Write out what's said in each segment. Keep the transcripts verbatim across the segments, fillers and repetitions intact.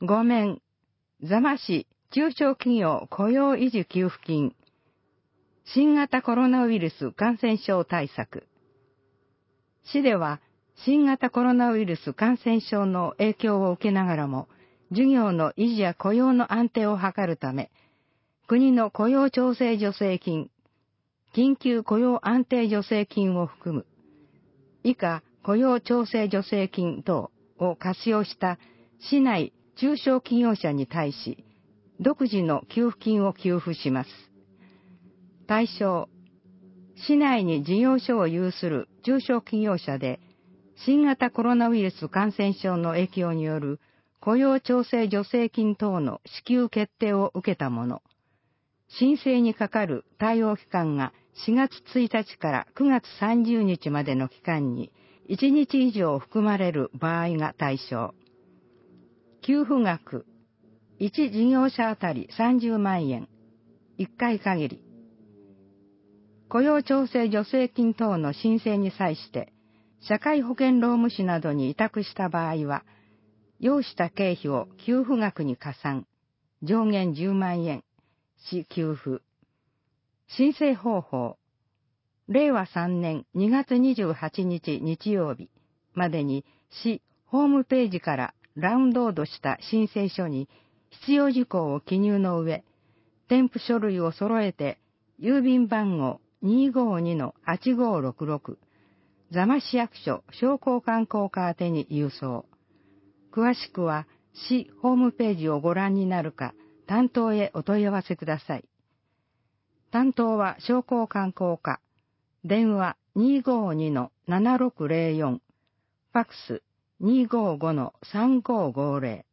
ご面、座間市中小企業雇用維持給付金、新型コロナウイルス感染症対策。市では、新型コロナウイルス感染症の影響を受けながらも、事業の維持や雇用の安定を図るため、国の雇用調整助成金、緊急雇用安定助成金を含む、以下雇用調整助成金等を活用した市内中小企業者に対し、独自の給付金を給付します。対象、市内に事業所を有する中小企業者で、新型コロナウイルス感染症の影響による雇用調整助成金等の支給決定を受けたもの、申請にかかる対応期間がしがつついたちからくがつさんじゅうにちまでの期間にいちにち以上含まれる場合が対象。給付額、いち事業者あたりさんじゅうまんえん、いっかい限り。雇用調整助成金等の申請に際して、社会保険労務士などに委託した場合は、要した経費を給付額に加算、上限じゅうまんえん、市給付。申請方法、れいわさんねんにがつにじゅうはちにち日曜日までに市ホームページからダウンロードした申請書に必要事項を記入の上、添付書類を揃えて郵便番号 にーごーにのはちごーろくろく 座間市役所商工観光課宛てに郵送。詳しくは市ホームページをご覧になるか担当へお問い合わせください。担当は商工観光課。電話 にーごーにのななろくぜろよん。ファックス にーごーごのさんごーごーぜ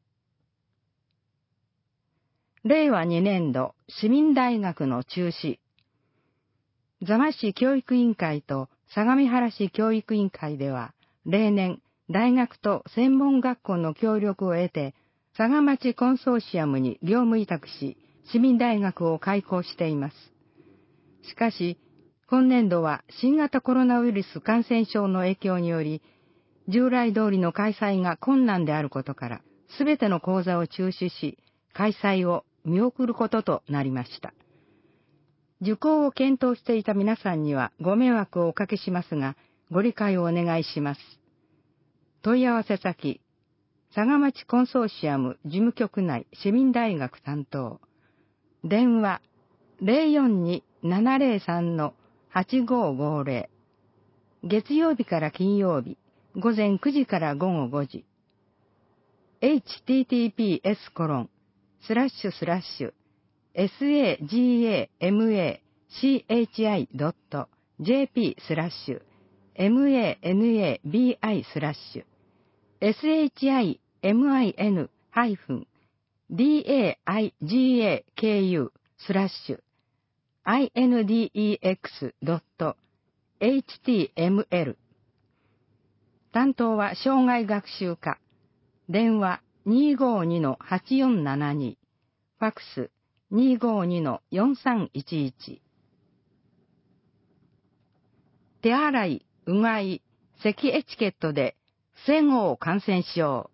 ろ。れいわにねんど市民大学の中止。座間市教育委員会と相模原市教育委員会では、例年、大学と専門学校の協力を得て、佐賀町コンソーシアムに業務委託し、市民大学を開校しています。しかし、今年度は新型コロナウイルス感染症の影響により、従来通りの開催が困難であることから、すべての講座を中止し、開催を見送ることとなりました。受講を検討していた皆さんにはご迷惑をおかけしますが、ご理解をお願いします。問い合わせ先、佐賀町コンソーシアム事務局内市民大学担当。電話 ぜろよんにーななぜろさんのはちごーごーぜろ。月曜日から金曜日、午前くじから午後ごじ。エイチティーティーピーエスコロンスラッシュスラッシュエスエージーエーエムエーシーエイチアイドットジェーピースラッシュエムエーエヌエービーアイスラッシュエスエイチアイエムアイエヌハイフンディーエーアイジーエーケーユースラッシュアイエヌディーイーエックスドットエイチティーエムエル。担当は障害学習課。電話 にーごーにのはちよんななに。ファックス にーごーにのよんさんいちいち。手洗い、うがい、咳エチケットで防ごう感染症。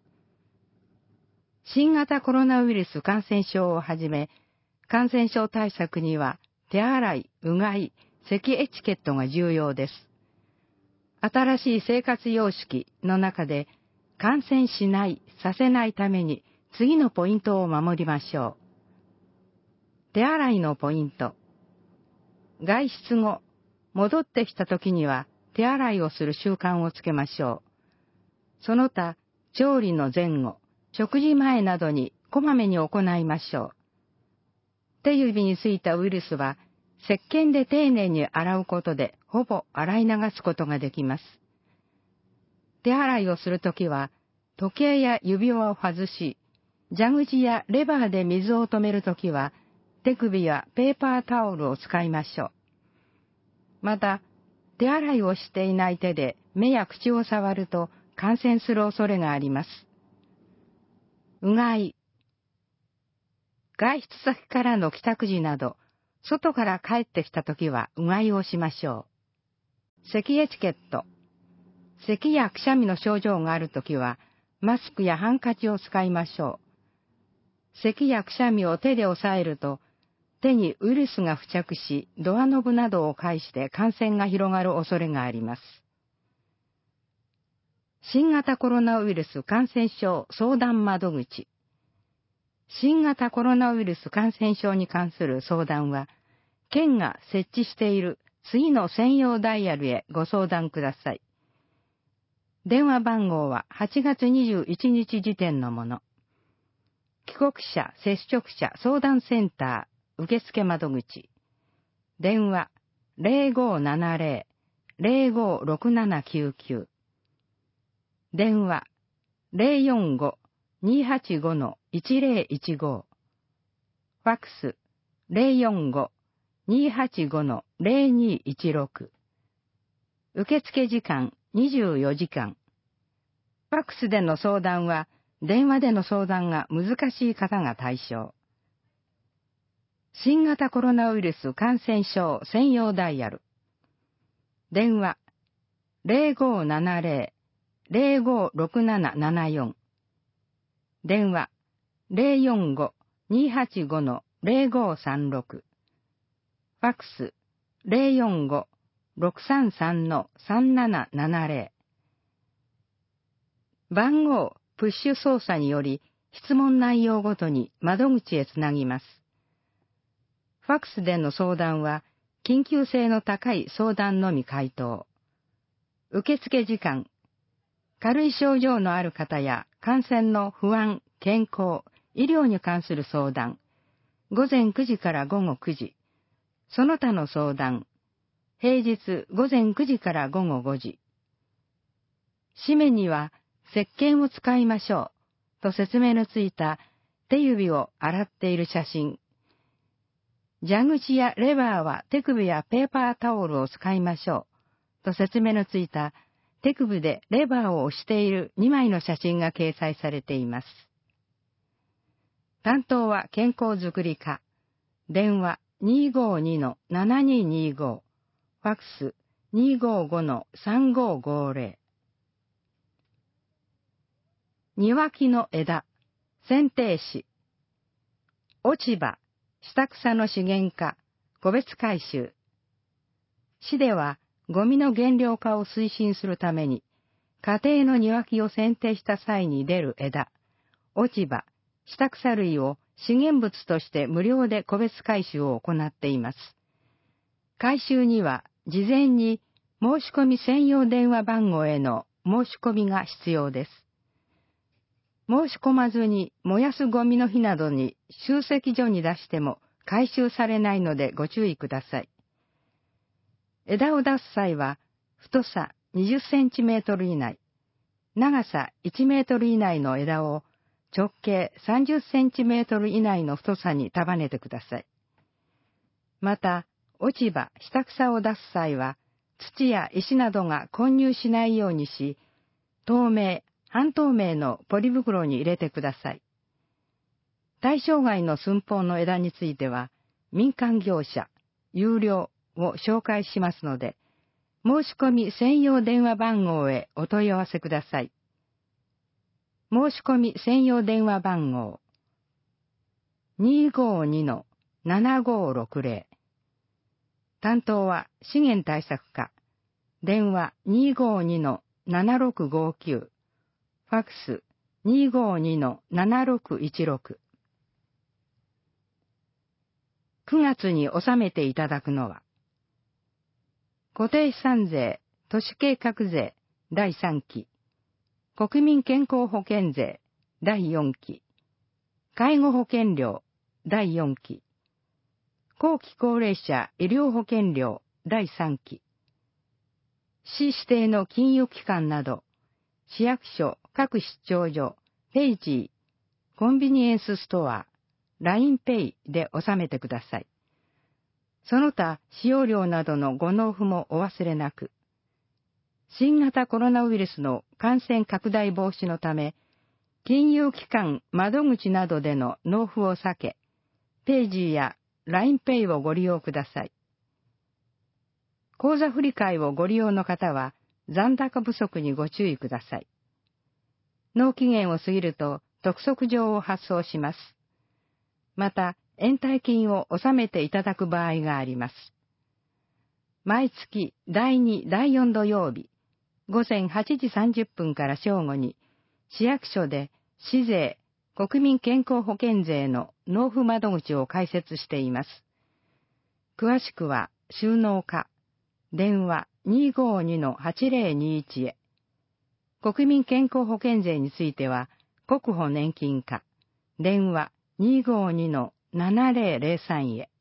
新型コロナウイルス感染症をはじめ、感染症対策には手洗い、うがい、咳エチケットが重要です。新しい生活様式の中で感染しない、させないために次のポイントを守りましょう。手洗いのポイント。外出後、戻ってきた時には手洗いをする習慣をつけましょう。その他、調理の前後、食事前などにこまめに行いましょう。手指についたウイルスは、石鹸で丁寧に洗うことでほぼ洗い流すことができます。手洗いをするときは、時計や指輪を外し、蛇口やレバーで水を止めるときは、手首やペーパータオルを使いましょう。また、手洗いをしていない手で目や口を触ると感染する恐れがあります。うがい。外出先からの帰宅時など、外から帰ってきたときはうがいをしましょう。咳エチケット。咳やくしゃみの症状があるときは、 マスクやハンカチを使いましょう。咳やくしゃみを手で押さえると、手にウイルスが付着し、ドアノブなどを介して感染が広がる恐れがあります。新型コロナウイルス感染症相談窓口。新型コロナウイルス感染症に関する相談は、県が設置している次の専用ダイヤルへご相談ください。電話番号ははちがつにじゅういちにち時点のもの。帰国者接触者相談センター受付窓口。電話 ゼロごーななゼロ ゼロごーろくななきゅうきゅう。電話 ゼロよんご にーはちご いちゼロいちご。ファックス ゼロよんご にーはちご ゼロにいちろく。受付時間にじゅうよじかん。ファックスでの相談は電話での相談が難しい方が対象。新型コロナウイルス感染症専用ダイヤル。電話 ゼロごーななゼロ ゼロごーろくななななよん。電話 ゼロよんご にーはちご ゼロごーさんろく。ファックス ゼロよんご ろくさんさん さんななななゼロ。番号プッシュ操作により質問内容ごとに窓口へつなぎます。ファックスでの相談は緊急性の高い相談のみ回答。受付時間。軽い症状のある方や感染の不安、健康、医療に関する相談。ごぜんくじからごごくじ。その他の相談。平日ごぜんくじからごごごじ。紙面には石鹸を使いましょうと説明のついた手指を洗っている写真。蛇口やレバーは手首やペーパータオルを使いましょうと説明のついた手首でレバーを押しているにまいの写真が掲載されています。担当は健康づくり課。電話 にーごーにー ななにーにーご。ファックス にーごーご さんごーごーゼロ。庭木の枝、剪定枝。落ち葉、下草の資源化、個別回収。市では、ゴミの減量化を推進するために、家庭の庭木を剪定した際に出る枝、落ち葉、下草類を資源物として無料で個別回収を行っています。回収には、事前に申し込み専用電話番号への申し込みが必要です。申し込まずに燃やすゴミの日などに集積所に出しても回収されないのでご注意ください。枝を出す際は、太さにじゅっセンチメートル以内、長さいちメートル以内の枝を直径さんじゅっセンチメートル以内の太さに束ねてください。また、落ち葉、下草を出す際は、土や石などが混入しないようにし、透明、半透明のポリ袋に入れてください。対象外の寸法の枝については、民間業者、有料を紹介しますので、申し込み専用電話番号へお問い合わせください。申し込み専用電話番号 にーごーにー ななごーろくゼロ。担当は資源対策課。電話 にーごーにー ななろくごきゅう。ファックス にーごーにー ななろくいちろく。くがつに納めていただくのは、固定資産税、都市計画税だいさんき、国民健康保険税だいよんき、介護保険料だいよんき、後期高齢者医療保険料だいさんき、市指定の金融機関など、市役所、各出張所、ペイジー、コンビニエンスストア、ラインペイで納めてください。その他、使用料などのご納付もお忘れなく。新型コロナウイルスの感染拡大防止のため、金融機関窓口などでの納付を避け、ペイジーや ラインペイ をご利用ください。口座振替をご利用の方は、残高不足にご注意ください。 納期限を過ぎると督促状を発送します。また、延滞金を納めていただく場合があります。毎月だいに、だいよん土曜日、午前はちじさんじゅっぷんから正午に、市役所で市税、国民健康保険税の納付窓口を開設しています。詳しくは、収納課、電話 にーごーにのはちぜろにいち へ。国民健康保険税については、国保年金課、電話 にーごーにのななぜろぜろさん へ。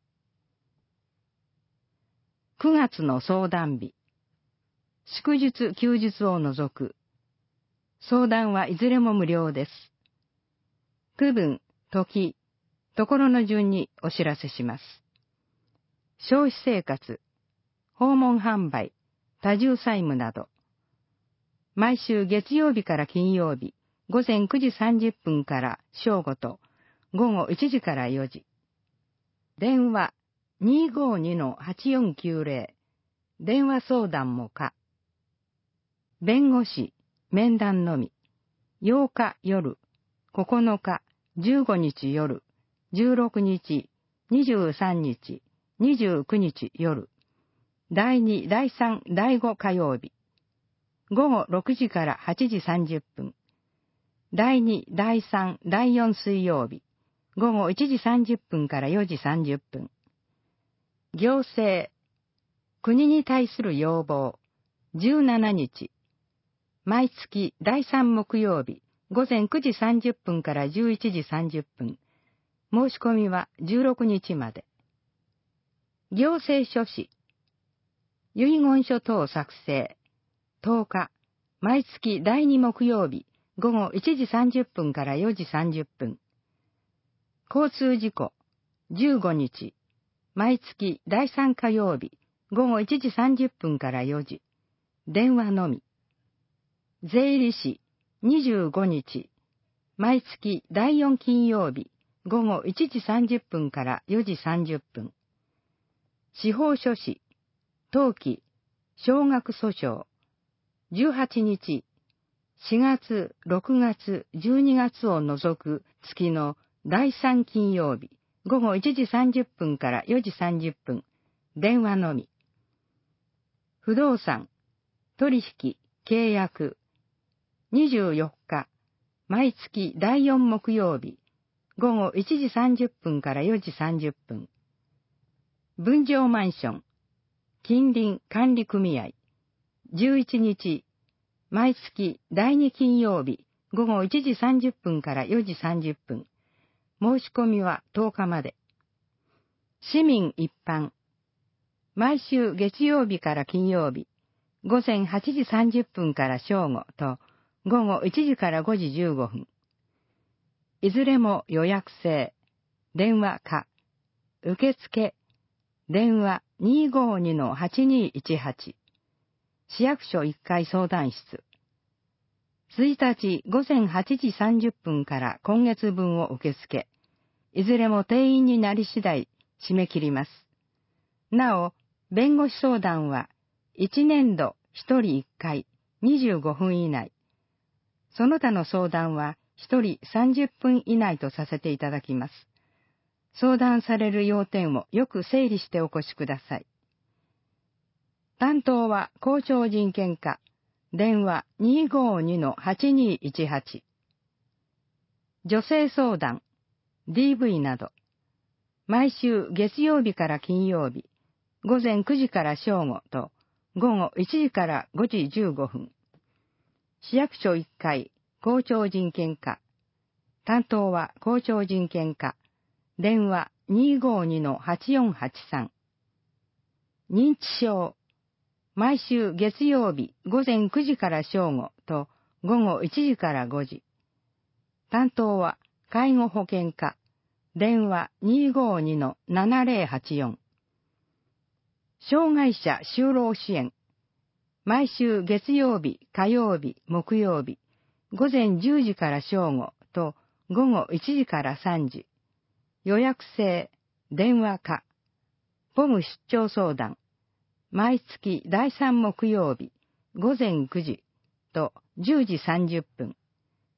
くがつの相談日。祝日休日を除く。相談はいずれも無料です。区分、時、ところの順にお知らせします。消費生活、訪問販売、多重債務など。毎週月曜日から金曜日、午前くじさんじゅっぷんから正午と、午後いちじからよじ。電話 にーごーにのはちよんきゅうぜろ。電話相談も可。弁護士、面談のみ。ようか夜、ここのか、じゅうごにち夜、じゅうろくにち、にじゅうさんにち、にじゅうくにち夜。だいに、だいさん、だいご火曜日。午後ろくじからはちじさんじゅっぷん。だいに、だいさん、だいよん水曜日。午後いちじさんじゅっぷんからよじさんじゅっぷん。行政、国に対する要望、じゅうしちにち。毎月だいさん木曜日、午前くじさんじゅっぷんからじゅういちじさんじゅっぷん。申し込みはじゅうろくにちまで。行政書士、遺言書等作成、とおか、毎月だいに木曜日、午後いちじさんじゅっぷんからよじさんじゅっぷん。交通事故、じゅうごにち、毎月だいさん火曜日、午後いちじさんじゅっぷんからよじ。電話のみ。税理士、にじゅうごにち、毎月だいよん金曜日、午後いちじさんじゅっぷんからよじさんじゅっぷん。司法書士、登記、少額訴訟、じゅうはちにち、しがつ、ろくがつ、じゅうにがつを除く月のだいさん金曜日、午後いちじさんじゅっぷんからよじさんじゅっぷん、電話のみ。不動産、取引、契約、にじゅうよっか、毎月だいよん木曜日、午後いちじさんじゅっぷんからよじさんじゅっぷん。分譲マンション、近隣管理組合、じゅういちにち、毎月だいに金曜日、午後いちじさんじゅっぷんからよじさんじゅっぷん。申し込みはとおかまで。市民一般、毎週月曜日から金曜日、午前はちじさんじゅっぷんから正午と、午後いちじからごじじゅうごふん。いずれも予約制、電話可、受付、電話 にーごーにのはちにいちはち。市役所いっかい相談室。ついたち午前はちじさんじゅっぷんから今月分を受け付け、いずれも定員になり次第締め切ります。なお、弁護士相談はいち年度ひとりいっかいにじゅうごふん以内。その他の相談はひとりさんじゅっぷん以内とさせていただきます。相談される要点をよく整理してお越しください。担当は校長人権課、電話 にーごーにのはちにいちはち。女性相談、ディーブイ など、毎週月曜日から金曜日、午前くじから正午と、午後いちじからごじじゅうごふん。市役所いっかい、校長人権課。担当は校長人権課。電話 にーごーにのはちよんはちさん。認知症。毎週月曜日午前くじから正午と午後いちじからごじ。担当は介護保険課。電話 にーごーにのななぜろはちよん。障害者就労支援。毎週月曜日、火曜日、木曜日、午前じゅうじから正午と午後いちじからさんじ。予約制、電話可。ポム出張相談。毎月だいさん木曜日、午前くじとじゅうじさんじゅっぷん。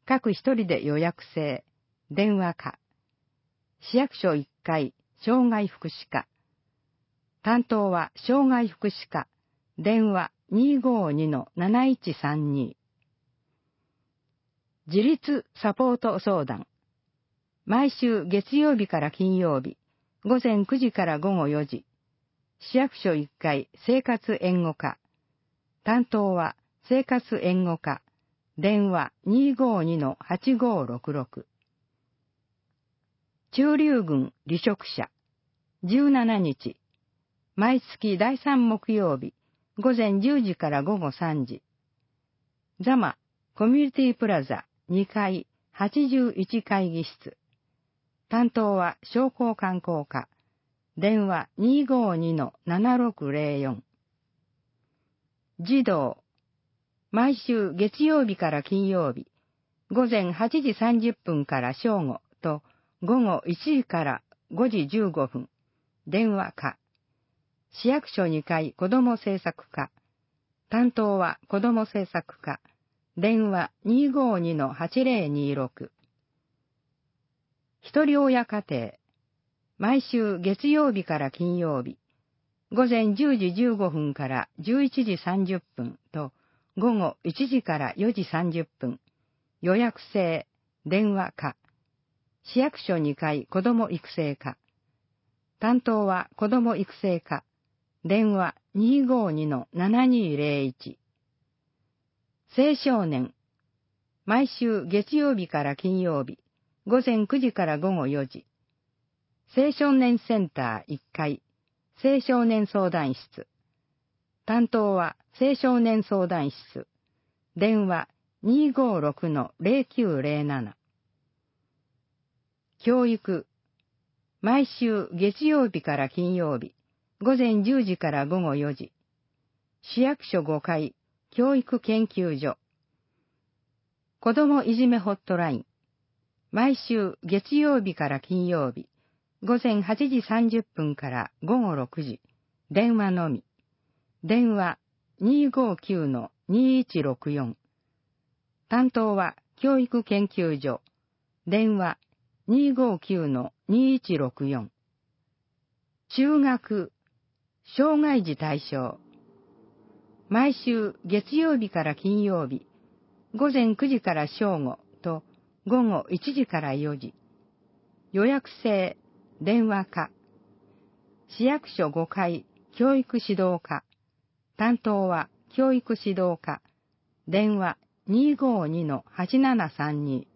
各一人で予約制、電話か。市役所いっかい、障害福祉課。担当は障害福祉課、電話 にーごーにのなないちさんに。自立サポート相談。毎週月曜日から金曜日、午前くじから午後よじ。市役所いっかい生活援護課。担当は生活援護課。電話 にーごーにのはちごーろくろく。中流郡離職者。じゅうしちにち。毎月だいさん木曜日、午前じゅうじから午後さんじ。ザマコミュニティプラザにかいはちじゅういち会議室。担当は商工観光課。電話 にーごーにのななろくぜろよん。児童。毎週月曜日から金曜日、午前はちじさんじゅっぷんから正午と午後いちじからごじじゅうごふん。電話課。市役所にかい子ども政策課。担当は子ども政策課。電話 にーごーにのはちぜろにろく。一人親家庭。毎週月曜日から金曜日、午前じゅうじじゅうごふんからじゅういちじさんじゅっぷんと午後いちじからよじさんじゅっぷん。予約制、電話課。市役所にかい子ども育成課。担当は子ども育成課。電話 にーごーにのななにぜろいち。青少年。毎週月曜日から金曜日、午前くじから午後よじ。青少年センターいっかい、青少年相談室。担当は青少年相談室。電話 にーごーろくのぜろきゅうぜろなな。教育。毎週月曜日から金曜日、午前じゅうじから午後よじ。市役所ごかい、教育研究所。子どもいじめホットライン。毎週月曜日から金曜日、午前はちじさんじゅっぷんから午後ろくじ。電話のみ。電話 にーごーきゅうのにいちろくよん。担当は教育研究所。電話 にーごーきゅうのにいちろくよん。中学、障害児対象。毎週月曜日から金曜日、午前くじから正午と午後いちじからよじ。予約制、電話課。市役所ごかい、教育指導課。担当は教育指導課。電話 にーごーにのはちななさんに。